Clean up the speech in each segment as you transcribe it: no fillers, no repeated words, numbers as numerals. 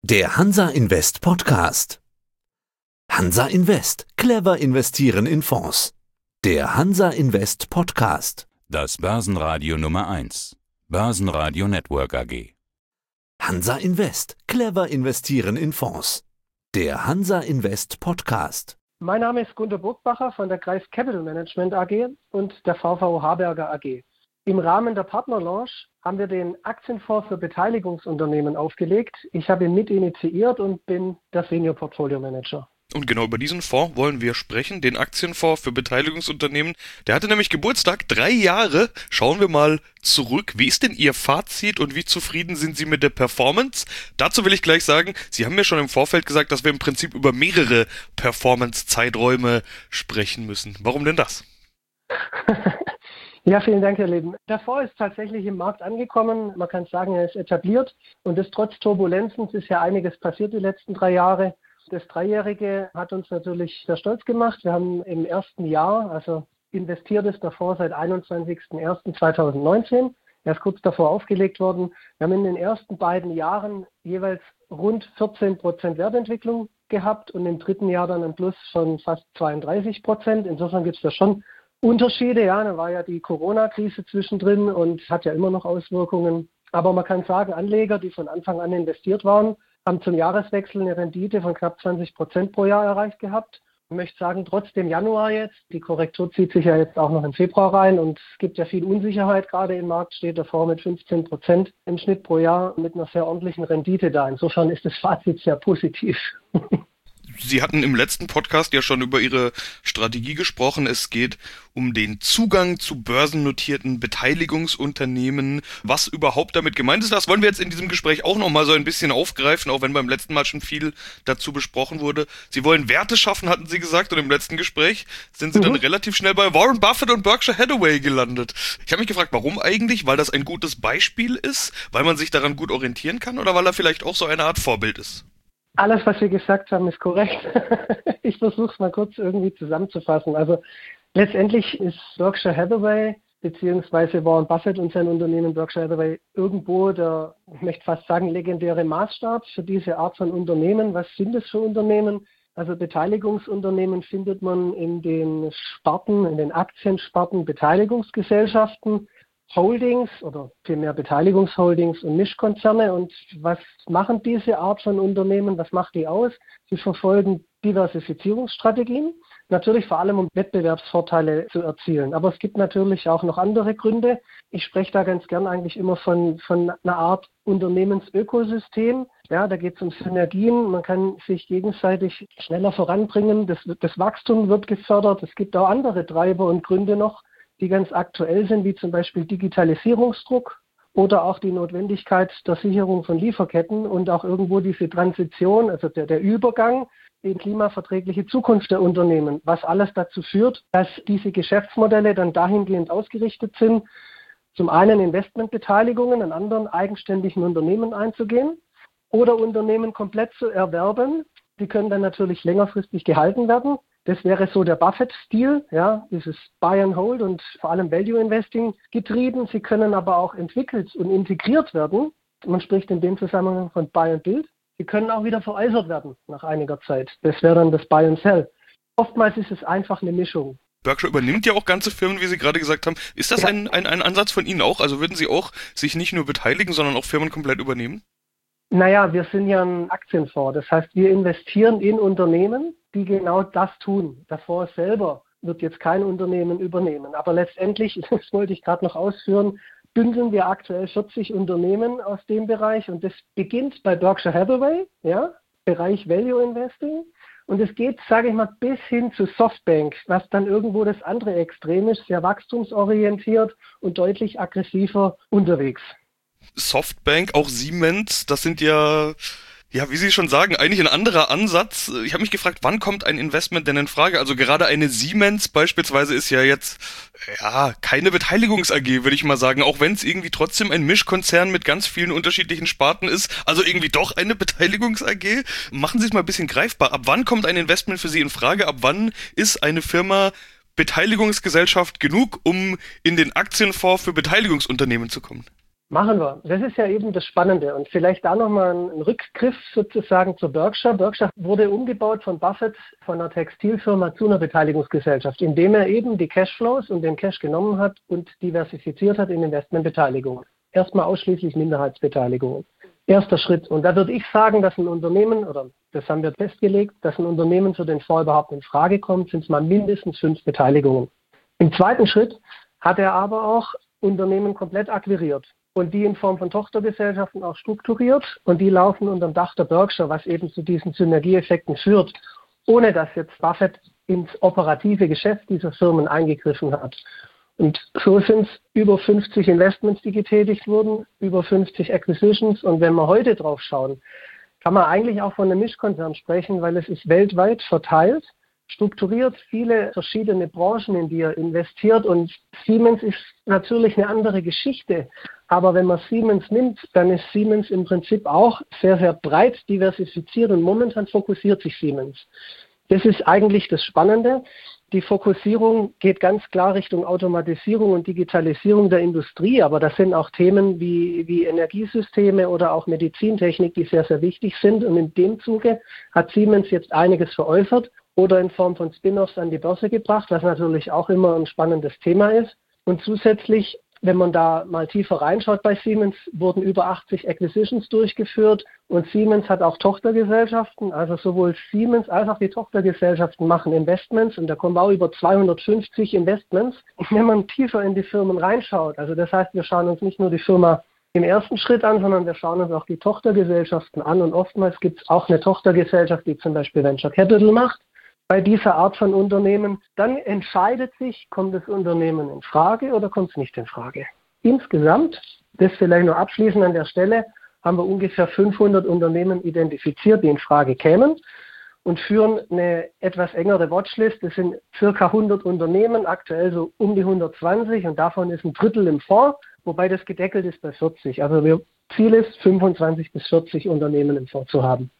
Der Hansa Invest Podcast. Hansa Invest. Clever investieren in Fonds. Der Hansa Invest Podcast. Das Börsenradio Nummer 1. Börsenradio Network AG. Hansa Invest. Clever investieren in Fonds. Der Hansa Invest Podcast. Mein Name ist Gunter Burgbacher von der Kreis Capital Management AG und der VV Harberger AG. Im Rahmen der Partnerlaunch haben wir den Aktienfonds für Beteiligungsunternehmen aufgelegt. Ich habe ihn mit initiiert und bin der Senior Portfolio Manager. Und genau über diesen Fonds wollen wir sprechen, den Aktienfonds für Beteiligungsunternehmen. Der hatte nämlich Geburtstag, 3 Jahre. Schauen wir mal zurück. Wie ist denn Ihr Fazit und wie zufrieden sind Sie mit der Performance? Dazu will ich gleich sagen, Sie haben mir schon im Vorfeld gesagt, dass wir im Prinzip über mehrere Performance-Zeiträume sprechen müssen. Warum denn das? Ja, vielen Dank, Herr Leben. Der Fonds ist tatsächlich im Markt angekommen. Man kann sagen, er ist etabliert und ist trotz Turbulenzen. Es ist ja einiges passiert die letzten 3 Jahre. Das Dreijährige hat uns natürlich sehr stolz gemacht. Wir haben im ersten Jahr, also investiert ist der Fonds seit 21.01.2019. Er ist kurz davor aufgelegt worden. Wir haben in den ersten beiden Jahren jeweils rund 14% Wertentwicklung gehabt und im dritten Jahr dann ein Plus von fast 32%. Insofern gibt es da schon Unterschiede. Ja, da war ja die Corona-Krise zwischendrin und hat ja immer noch Auswirkungen. Aber man kann sagen, Anleger, die von Anfang an investiert waren, haben zum Jahreswechsel eine Rendite von knapp 20% pro Jahr erreicht gehabt. Ich möchte sagen, trotz dem Januar jetzt, die Korrektur zieht sich ja jetzt auch noch im Februar rein und es gibt ja viel Unsicherheit, gerade im Markt steht der Fonds mit 15% im Schnitt pro Jahr mit einer sehr ordentlichen Rendite da. Insofern ist das Fazit sehr positiv. Sie hatten im letzten Podcast ja schon über Ihre Strategie gesprochen. Es geht um den Zugang zu börsennotierten Beteiligungsunternehmen. Was überhaupt damit gemeint ist, das wollen wir jetzt in diesem Gespräch auch nochmal so ein bisschen aufgreifen, auch wenn beim letzten Mal schon viel dazu besprochen wurde. Sie wollen Werte schaffen, hatten Sie gesagt, und im letzten Gespräch sind Sie dann relativ schnell bei Warren Buffett und Berkshire Hathaway gelandet. Ich habe mich gefragt, warum eigentlich? Weil das ein gutes Beispiel ist? Weil man sich daran gut orientieren kann? Oder weil er vielleicht auch so eine Art Vorbild ist? Alles, was Sie gesagt haben, ist korrekt. Ich versuche es mal kurz irgendwie zusammenzufassen. Also letztendlich ist Berkshire Hathaway beziehungsweise Warren Buffett und sein Unternehmen Berkshire Hathaway irgendwo der, ich möchte fast sagen, legendäre Maßstab für diese Art von Unternehmen. Was sind es für Unternehmen? Also Beteiligungsunternehmen findet man in den Sparten, in den Aktiensparten Beteiligungsgesellschaften, Holdings oder vielmehr Beteiligungsholdings und Mischkonzerne. Und was machen diese Art von Unternehmen? Was macht die aus? Sie verfolgen Diversifizierungsstrategien, natürlich vor allem um Wettbewerbsvorteile zu erzielen. Aber es gibt natürlich auch noch andere Gründe. Ich spreche da ganz gern eigentlich immer von einer Art Unternehmensökosystem. Ja, da geht es um Synergien. Man kann sich gegenseitig schneller voranbringen. Das Wachstum wird gefördert. Es gibt auch andere Treiber und Gründe noch, die ganz aktuell sind, wie zum Beispiel Digitalisierungsdruck oder auch die Notwendigkeit der Sicherung von Lieferketten und auch irgendwo diese Transition, also der Übergang in klimaverträgliche Zukunft der Unternehmen, was alles dazu führt, dass diese Geschäftsmodelle dann dahingehend ausgerichtet sind, zum einen Investmentbeteiligungen an anderen eigenständigen Unternehmen einzugehen oder Unternehmen komplett zu erwerben. Die können dann natürlich längerfristig gehalten werden. Das wäre so der Buffett-Stil, ja, dieses Buy and Hold und vor allem Value Investing getrieben. Sie können aber auch entwickelt und integriert werden. Man spricht in dem Zusammenhang von Buy and Build. Sie können auch wieder veräußert werden nach einiger Zeit. Das wäre dann das Buy and Sell. Oftmals ist es einfach eine Mischung. Berkshire übernimmt ja auch ganze Firmen, wie Sie gerade gesagt haben. Ist das ein Ansatz von Ihnen auch? Also würden Sie auch sich nicht nur beteiligen, sondern auch Firmen komplett übernehmen? Naja, wir sind ja ein Aktienfonds. Das heißt, wir investieren in Unternehmen, die genau das tun. Der Fonds selber wird jetzt kein Unternehmen übernehmen. Aber letztendlich, das wollte ich gerade noch ausführen, bündeln wir aktuell 40 Unternehmen aus dem Bereich. Und das beginnt bei Berkshire Hathaway, ja, Bereich Value Investing. Und es geht, sage ich mal, bis hin zu Softbank, was dann irgendwo das andere Extrem ist, sehr wachstumsorientiert und deutlich aggressiver unterwegs. Softbank, auch Siemens, das sind ja, wie Sie schon sagen, eigentlich ein anderer Ansatz. Ich habe mich gefragt, wann kommt ein Investment denn in Frage? Also gerade eine Siemens beispielsweise ist ja jetzt keine Beteiligungs-AG, würde ich mal sagen, auch wenn es irgendwie trotzdem ein Mischkonzern mit ganz vielen unterschiedlichen Sparten ist, also irgendwie doch eine Beteiligungs-AG. Machen Sie es mal ein bisschen greifbar. Ab wann kommt ein Investment für Sie in Frage? Ab wann ist eine Firma Beteiligungsgesellschaft genug, um in den Aktienfonds für Beteiligungsunternehmen zu kommen? Machen wir. Das ist ja eben das Spannende. Und vielleicht da nochmal ein Rückgriff sozusagen zur Berkshire. Berkshire wurde umgebaut von Buffett von einer Textilfirma zu einer Beteiligungsgesellschaft, indem er eben die Cashflows und den Cash genommen hat und diversifiziert hat in Investmentbeteiligungen. Erstmal ausschließlich Minderheitsbeteiligungen. Erster Schritt. Und da würde ich sagen, dass ein Unternehmen, oder das haben wir festgelegt, dass ein Unternehmen für den Fonds überhaupt in Frage kommt, sind es mal mindestens 5 Beteiligungen. Im zweiten Schritt hat er aber auch Unternehmen komplett akquiriert und die in Form von Tochtergesellschaften auch strukturiert und die laufen unter dem Dach der Berkshire, was eben zu diesen Synergieeffekten führt, ohne dass jetzt Buffett ins operative Geschäft dieser Firmen eingegriffen hat. Und so sind es über 50 Investments, die getätigt wurden, über 50 Acquisitions. Und wenn wir heute drauf schauen, kann man eigentlich auch von einem Mischkonzern sprechen, weil es ist weltweit verteilt, strukturiert, viele verschiedene Branchen, in die er investiert. Und Siemens ist natürlich eine andere Geschichte. Aber wenn man Siemens nimmt, dann ist Siemens im Prinzip auch sehr, sehr breit diversifiziert und momentan fokussiert sich Siemens. Das ist eigentlich das Spannende. Die Fokussierung geht ganz klar Richtung Automatisierung und Digitalisierung der Industrie, aber das sind auch Themen wie Energiesysteme oder auch Medizintechnik, die sehr, sehr wichtig sind. Und in dem Zuge hat Siemens jetzt einiges veräußert oder in Form von Spin-offs an die Börse gebracht, was natürlich auch immer ein spannendes Thema ist. Und zusätzlich, wenn man da mal tiefer reinschaut bei Siemens, wurden über 80 Acquisitions durchgeführt und Siemens hat auch Tochtergesellschaften, also sowohl Siemens als auch die Tochtergesellschaften machen Investments und da kommen auch über 250 Investments. Und wenn man tiefer in die Firmen reinschaut, also das heißt, wir schauen uns nicht nur die Firma im ersten Schritt an, sondern wir schauen uns auch die Tochtergesellschaften an und oftmals gibt es auch eine Tochtergesellschaft, die zum Beispiel Venture Capital macht. Bei dieser Art von Unternehmen, dann entscheidet sich, kommt das Unternehmen in Frage oder kommt es nicht in Frage. Insgesamt, das vielleicht noch abschließend an der Stelle, haben wir ungefähr 500 Unternehmen identifiziert, die in Frage kämen und führen eine etwas engere Watchlist. Das sind circa 100 Unternehmen, aktuell so um die 120 und davon ist ein Drittel im Fonds, wobei das gedeckelt ist bei 40. Also Ziel ist, 25 bis 40 Unternehmen im Fonds zu haben.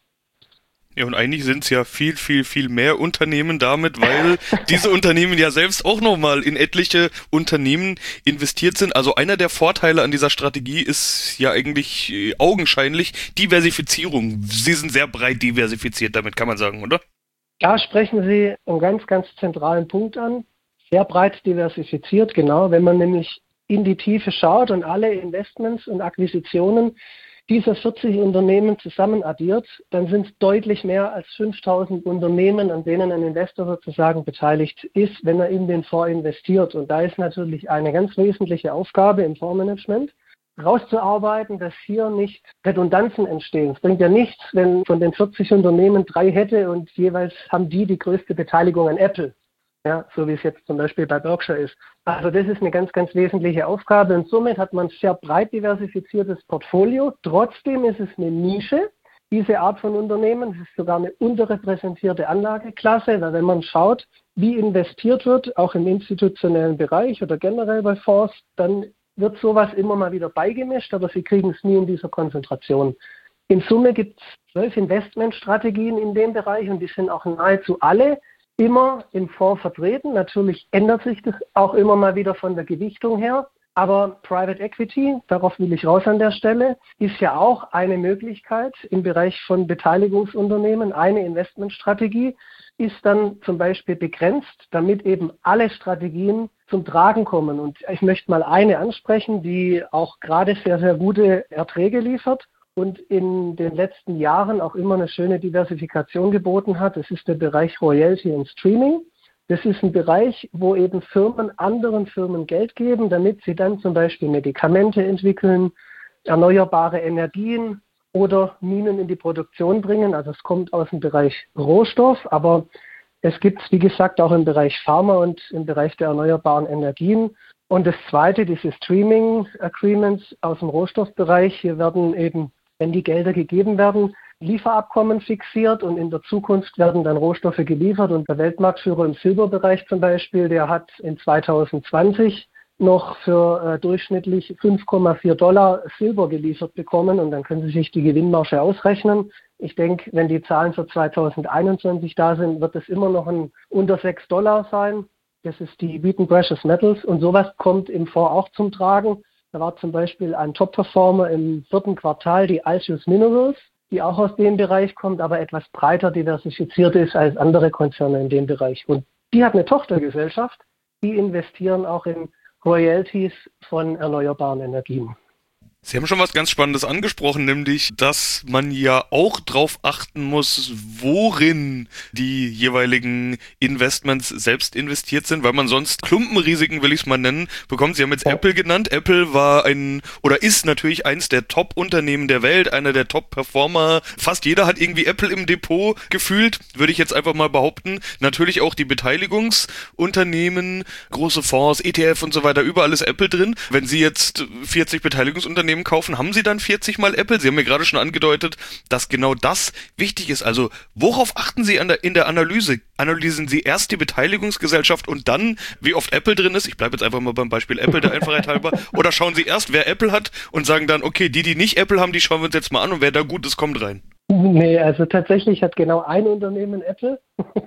Ja, und eigentlich sind es ja viel, viel, viel mehr Unternehmen damit, weil diese Unternehmen ja selbst auch nochmal in etliche Unternehmen investiert sind. Also einer der Vorteile an dieser Strategie ist ja eigentlich augenscheinlich Diversifizierung. Sie sind sehr breit diversifiziert, damit kann man sagen, oder? Da sprechen Sie einen ganz, ganz zentralen Punkt an. Sehr breit diversifiziert, genau. Wenn man nämlich in die Tiefe schaut und alle Investments und Akquisitionen dieser 40 Unternehmen zusammen addiert, dann sind es deutlich mehr als 5.000 Unternehmen, an denen ein Investor sozusagen beteiligt ist, wenn er in den Fonds investiert. Und da ist natürlich eine ganz wesentliche Aufgabe im Fondsmanagement, rauszuarbeiten, dass hier nicht Redundanzen entstehen. Es bringt ja nichts, wenn von den 40 Unternehmen 3 hätte und jeweils haben die größte Beteiligung an Apple. Ja, so wie es jetzt zum Beispiel bei Berkshire ist. Also das ist eine ganz, ganz wesentliche Aufgabe und somit hat man ein sehr breit diversifiziertes Portfolio. Trotzdem ist es eine Nische, diese Art von Unternehmen. Es ist sogar eine unterrepräsentierte Anlageklasse, weil wenn man schaut, wie investiert wird, auch im institutionellen Bereich oder generell bei Fonds, dann wird sowas immer mal wieder beigemischt, aber sie kriegen es nie in dieser Konzentration. In Summe gibt es 12 Investmentstrategien in dem Bereich und die sind auch nahezu alle immer im Fonds vertreten. Natürlich ändert sich das auch immer mal wieder von der Gewichtung her. Aber Private Equity, darauf will ich raus an der Stelle, ist ja auch eine Möglichkeit im Bereich von Beteiligungsunternehmen. Eine Investmentstrategie ist dann zum Beispiel begrenzt, damit eben alle Strategien zum Tragen kommen. Und ich möchte mal eine ansprechen, die auch gerade sehr, sehr gute Erträge liefert und in den letzten Jahren auch immer eine schöne Diversifikation geboten hat. Das ist der Bereich Royalty und Streaming. Das ist ein Bereich, wo eben Firmen anderen Firmen Geld geben, damit sie dann zum Beispiel Medikamente entwickeln, erneuerbare Energien oder Minen in die Produktion bringen. Also es kommt aus dem Bereich Rohstoff, aber es gibt es, wie gesagt, auch im Bereich Pharma und im Bereich der erneuerbaren Energien. Und das Zweite, diese Streaming Agreements aus dem Rohstoffbereich. Hier werden eben, wenn die Gelder gegeben werden, Lieferabkommen fixiert und in der Zukunft werden dann Rohstoffe geliefert. Und der Weltmarktführer im Silberbereich zum Beispiel, der hat in 2020 noch für durchschnittlich $5,4 Silber geliefert bekommen. Und dann können Sie sich die Gewinnmarge ausrechnen. Ich denke, wenn die Zahlen für 2021 da sind, wird es immer noch unter $6 sein. Das ist die Wheaton Precious Metals. Und sowas kommt im Fonds auch zum Tragen. Da war zum Beispiel ein Top-Performer im 4. Quartal, die Altius Minerals, die auch aus dem Bereich kommt, aber etwas breiter diversifiziert ist als andere Konzerne in dem Bereich. Und die hat eine Tochtergesellschaft, die investieren auch in Royalties von erneuerbaren Energien. Sie haben schon was ganz Spannendes angesprochen, nämlich, dass man ja auch drauf achten muss, worin die jeweiligen Investments selbst investiert sind, weil man sonst Klumpenrisiken, will ich es mal nennen, bekommt. Sie haben jetzt Apple genannt. Apple war ist natürlich eins der Top-Unternehmen der Welt, einer der Top-Performer. Fast jeder hat irgendwie Apple im Depot gefühlt, würde ich jetzt einfach mal behaupten. Natürlich auch die Beteiligungsunternehmen, große Fonds, ETF und so weiter, überall ist Apple drin. Wenn Sie jetzt 40 Beteiligungsunternehmen kaufen, haben Sie dann 40 mal Apple? Sie haben mir gerade schon angedeutet, dass genau das wichtig ist. Also worauf achten Sie in der Analyse? Analysieren Sie erst die Beteiligungsgesellschaft und dann, wie oft Apple drin ist? Ich bleibe jetzt einfach mal beim Beispiel Apple der Einfachheit halber. Oder schauen Sie erst, wer Apple hat und sagen dann, okay, die nicht Apple haben, die schauen wir uns jetzt mal an und wer da gut ist, kommt rein. Nee, also tatsächlich hat genau ein Unternehmen Apple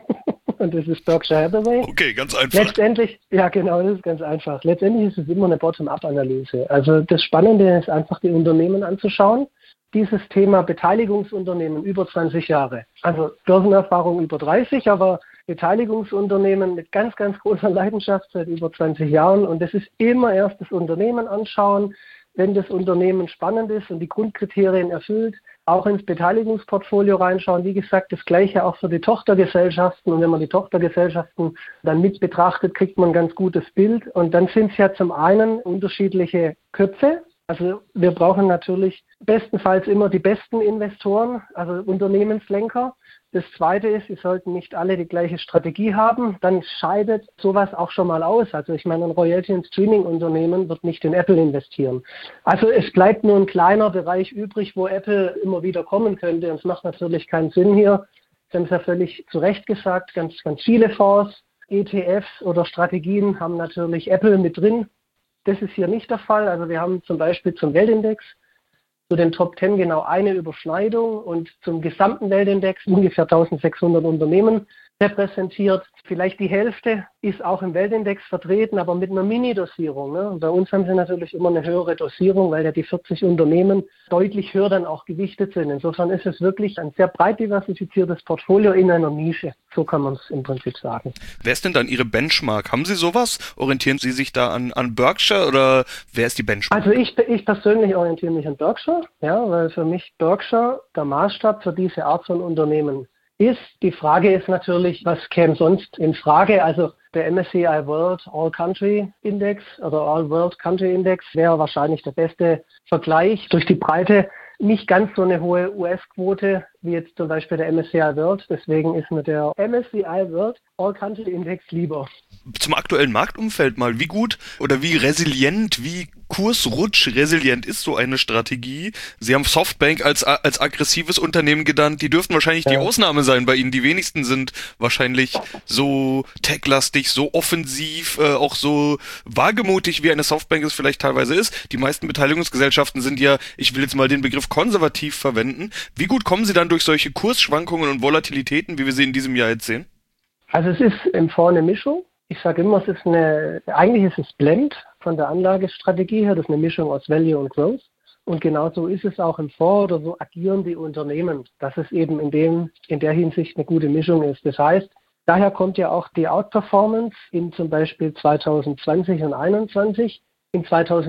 und das ist Berkshire Hathaway. Okay, ganz einfach. Letztendlich, ja genau, das ist ganz einfach. Letztendlich ist es immer eine Bottom-up-Analyse. Also das Spannende ist einfach, die Unternehmen anzuschauen. Dieses Thema Beteiligungsunternehmen über 20 Jahre. Also Börsenerfahrung über 30, aber Beteiligungsunternehmen mit ganz, ganz großer Leidenschaft seit über 20 Jahren. Und das ist immer erst das Unternehmen anschauen, wenn das Unternehmen spannend ist und die Grundkriterien erfüllt, auch ins Beteiligungsportfolio reinschauen. Wie gesagt, das Gleiche auch für die Tochtergesellschaften. Und wenn man die Tochtergesellschaften dann mit betrachtet, kriegt man ein ganz gutes Bild. Und dann sind es ja zum einen unterschiedliche Köpfe. Also wir brauchen natürlich bestenfalls immer die besten Investoren, also Unternehmenslenker. Das Zweite ist, sie sollten nicht alle die gleiche Strategie haben. Dann scheidet sowas auch schon mal aus. Also ich meine, ein Royalty- und Streaming-Unternehmen wird nicht in Apple investieren. Also es bleibt nur ein kleiner Bereich übrig, wo Apple immer wieder kommen könnte. Und es macht natürlich keinen Sinn hier. Sie haben es ja völlig zu Recht gesagt, ganz, ganz viele Fonds, ETFs oder Strategien haben natürlich Apple mit drin. Das ist hier nicht der Fall. Also wir haben zum Beispiel zum Weltindex zu den Top 10 genau eine Überschneidung und zum gesamten Weltindex ungefähr 1600 Unternehmen repräsentiert. Vielleicht die Hälfte ist auch im Weltindex vertreten, aber mit einer Mini-Dosierung. Ne? Und bei uns haben sie natürlich immer eine höhere Dosierung, weil ja die 40 Unternehmen deutlich höher dann auch gewichtet sind. Insofern ist es wirklich ein sehr breit diversifiziertes Portfolio in einer Nische. So kann man es im Prinzip sagen. Wer ist denn dann Ihre Benchmark? Haben Sie sowas? Orientieren Sie sich da an Berkshire oder wer ist die Benchmark? Also ich persönlich orientiere mich an Berkshire, ja, weil für mich Berkshire der Maßstab für diese Art von Unternehmen ist. Die Frage ist natürlich, was käme sonst in Frage? Also der MSCI World All Country Index oder All World Country Index wäre wahrscheinlich der beste Vergleich. Durch die Breite nicht ganz so eine hohe US-Quote wie jetzt zum Beispiel der MSCI World. Deswegen ist mir der MSCI World All Country Index lieber. Zum aktuellen Marktumfeld mal, wie gut oder wie resilient, wie kursrutschresilient ist so eine Strategie? Sie haben Softbank als aggressives Unternehmen genannt. Die dürften wahrscheinlich die Ausnahme sein bei Ihnen. Die wenigsten sind wahrscheinlich so techlastig, so offensiv, auch so wagemutig, wie eine Softbank es vielleicht teilweise ist. Die meisten Beteiligungsgesellschaften sind ja, ich will jetzt mal den Begriff konservativ verwenden. Wie gut kommen Sie dann durch solche Kursschwankungen und Volatilitäten, wie wir sie in diesem Jahr jetzt sehen? Also es ist im Fonds eine Mischung. Ich sage immer, eigentlich ist es Blend von der Anlagestrategie her. Das ist eine Mischung aus Value und Growth. Und genauso ist es auch im Fonds oder so agieren die Unternehmen, dass es eben in der Hinsicht eine gute Mischung ist. Das heißt, daher kommt ja auch die Outperformance in zum Beispiel 2020 und 2021. In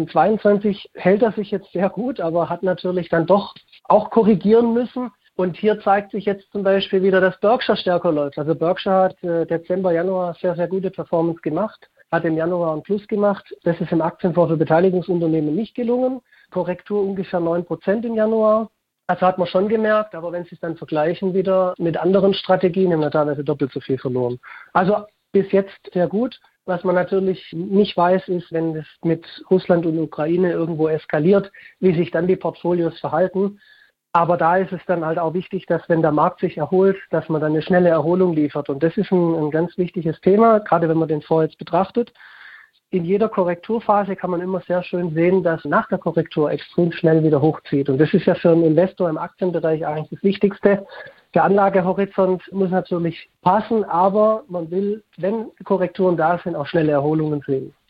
2022 hält er sich jetzt sehr gut, aber hat natürlich dann doch auch korrigieren müssen. Und hier zeigt sich jetzt zum Beispiel wieder, dass Berkshire stärker läuft. Also Berkshire hat Dezember, Januar sehr, sehr gute Performance gemacht, hat im Januar ein Plus gemacht. Das ist im Aktienfonds für Beteiligungsunternehmen nicht gelungen. Korrektur ungefähr 9% im Januar. Also hat man schon gemerkt, aber wenn Sie es dann vergleichen wieder mit anderen Strategien, haben wir teilweise doppelt so viel verloren. Also bis jetzt sehr gut. Was man natürlich nicht weiß, ist, wenn es mit Russland und Ukraine irgendwo eskaliert, wie sich dann die Portfolios verhalten. Aber da ist es dann halt auch wichtig, dass wenn der Markt sich erholt, dass man dann eine schnelle Erholung liefert. Und das ist ein ganz wichtiges Thema, gerade wenn man den Fonds jetzt betrachtet. In jeder Korrekturphase kann man immer sehr schön sehen, dass nach der Korrektur extrem schnell wieder hochzieht. Und das ist ja für einen Investor im Aktienbereich eigentlich das Wichtigste. Der Anlagehorizont muss natürlich passen, aber man will, wenn Korrekturen da sind, auch schnelle Erholungen sehen.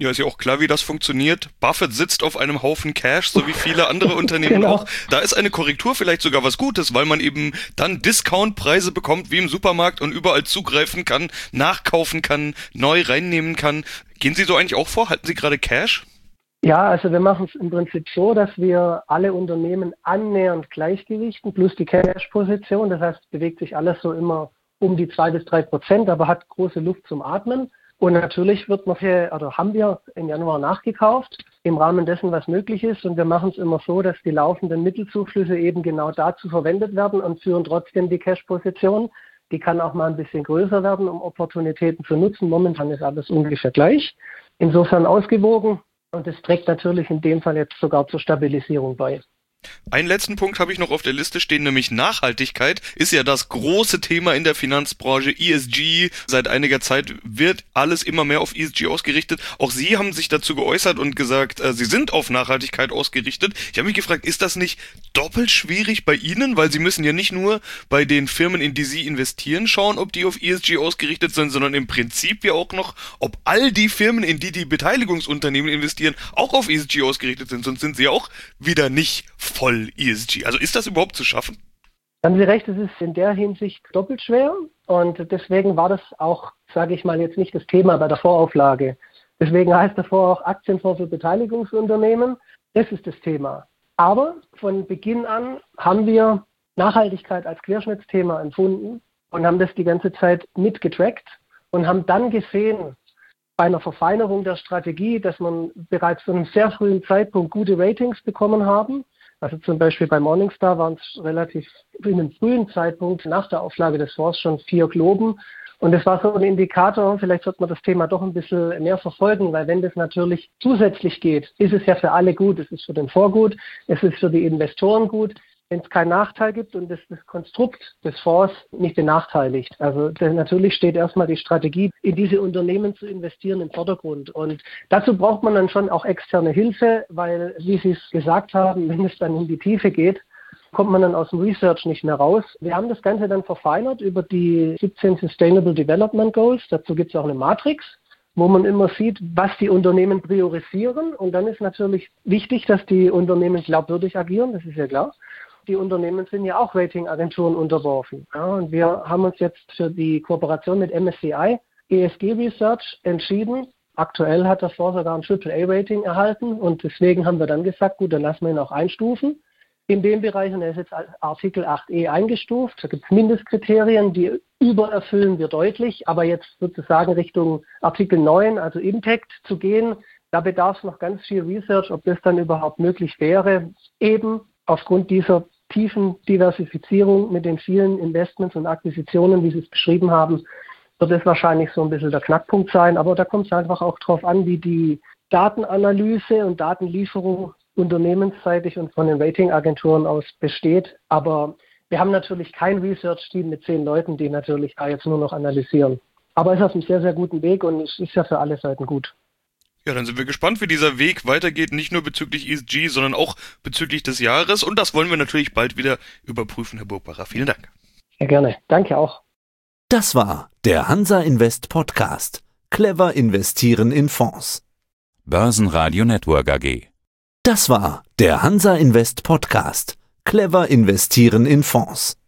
Ja, ist ja auch klar, wie das funktioniert. Buffett sitzt auf einem Haufen Cash, so wie viele andere Unternehmen Genau. auch. Da ist eine Korrektur vielleicht sogar was Gutes, weil man eben dann Discountpreise bekommt, wie im Supermarkt und überall zugreifen kann, nachkaufen kann, neu reinnehmen kann. Gehen Sie so eigentlich auch vor? Halten Sie gerade Cash? Ja, also wir machen es im Prinzip so, dass wir alle Unternehmen annähernd gleichgewichten, plus die Cash-Position. Das heißt, bewegt sich alles so immer um die 2-3%, aber hat große Luft zum Atmen. Und natürlich haben wir im Januar nachgekauft, im Rahmen dessen, was möglich ist. Und wir machen es immer so, dass die laufenden Mittelzuflüsse eben genau dazu verwendet werden und führen trotzdem die Cash-Position. Die kann auch mal ein bisschen größer werden, um Opportunitäten zu nutzen. Momentan ist alles ungefähr gleich. Insofern ausgewogen. Und das trägt natürlich in dem Fall jetzt sogar zur Stabilisierung bei. Einen letzten Punkt habe ich noch auf der Liste stehen, nämlich Nachhaltigkeit ist ja das große Thema in der Finanzbranche. ESG, seit einiger Zeit wird alles immer mehr auf ESG ausgerichtet. Auch Sie haben sich dazu geäußert und gesagt, Sie sind auf Nachhaltigkeit ausgerichtet. Ich habe mich gefragt, ist das nicht doppelt schwierig bei Ihnen? Weil Sie müssen ja nicht nur bei den Firmen, in die Sie investieren, schauen, ob die auf ESG ausgerichtet sind, sondern im Prinzip ja auch noch, ob all die Firmen, in die die Beteiligungsunternehmen investieren, auch auf ESG ausgerichtet sind. Sonst sind sie ja auch wieder nicht voll ESG. Also ist das überhaupt zu schaffen? Haben Sie recht, es ist in der Hinsicht doppelt schwer und deswegen war das auch, sage ich mal, jetzt nicht das Thema bei der Vorauflage. Deswegen heißt davor auch Aktienfonds für Beteiligungsunternehmen. Das ist das Thema. Aber von Beginn an haben wir Nachhaltigkeit als Querschnittsthema empfunden und haben das die ganze Zeit mitgetrackt und haben dann gesehen, bei einer Verfeinerung der Strategie, dass man bereits zu einem sehr frühen Zeitpunkt gute Ratings bekommen haben. Also zum Beispiel bei Morningstar waren es relativ in einem frühen Zeitpunkt nach der Auflage des Fonds schon 4 Globen. Und das war so ein Indikator, vielleicht sollte man das Thema doch ein bisschen mehr verfolgen, weil wenn das natürlich zusätzlich geht, ist es ja für alle gut. Es ist für den Fonds gut, es ist für die Investoren gut, wenn es keinen Nachteil gibt und das Konstrukt des Fonds nicht benachteiligt. Also natürlich steht erstmal die Strategie, in diese Unternehmen zu investieren, im Vordergrund. Und dazu braucht man dann schon auch externe Hilfe, weil, wie Sie es gesagt haben, wenn es dann in die Tiefe geht, kommt man dann aus dem Research nicht mehr raus. Wir haben das Ganze dann verfeinert über die 17 Sustainable Development Goals. Dazu gibt es auch eine Matrix, wo man immer sieht, was die Unternehmen priorisieren. Und dann ist natürlich wichtig, dass die Unternehmen glaubwürdig agieren, das ist ja klar. Die Unternehmen sind ja auch Ratingagenturen unterworfen. Ja, und wir haben uns jetzt für die Kooperation mit MSCI ESG Research entschieden. Aktuell hat der Fonds sogar ein AAA-Rating erhalten und deswegen haben wir dann gesagt, gut, dann lassen wir ihn auch einstufen in dem Bereich und er ist jetzt als Artikel 8e eingestuft. Da gibt es Mindestkriterien, die übererfüllen wir deutlich, aber jetzt sozusagen Richtung Artikel 9, also Impact zu gehen, da bedarf es noch ganz viel Research, ob das dann überhaupt möglich wäre, eben aufgrund dieser tiefen Diversifizierung mit den vielen Investments und Akquisitionen, wie Sie es beschrieben haben, wird es wahrscheinlich so ein bisschen der Knackpunkt sein. Aber da kommt es einfach auch drauf an, wie die Datenanalyse und Datenlieferung unternehmensseitig und von den Ratingagenturen aus besteht. Aber wir haben natürlich kein Research-Team mit 10 Leuten, die natürlich da jetzt nur noch analysieren. Aber es ist auf einem sehr, sehr guten Weg und es ist ja für alle Seiten gut. Ja, dann sind wir gespannt, wie dieser Weg weitergeht, nicht nur bezüglich ESG, sondern auch bezüglich des Jahres. Und das wollen wir natürlich bald wieder überprüfen, Herr Burgbacher. Vielen Dank. Ja, gerne. Danke auch. Das war der Hansa Invest Podcast. Clever investieren in Fonds. Börsenradio Network AG. Das war der Hansa Invest Podcast. Clever investieren in Fonds.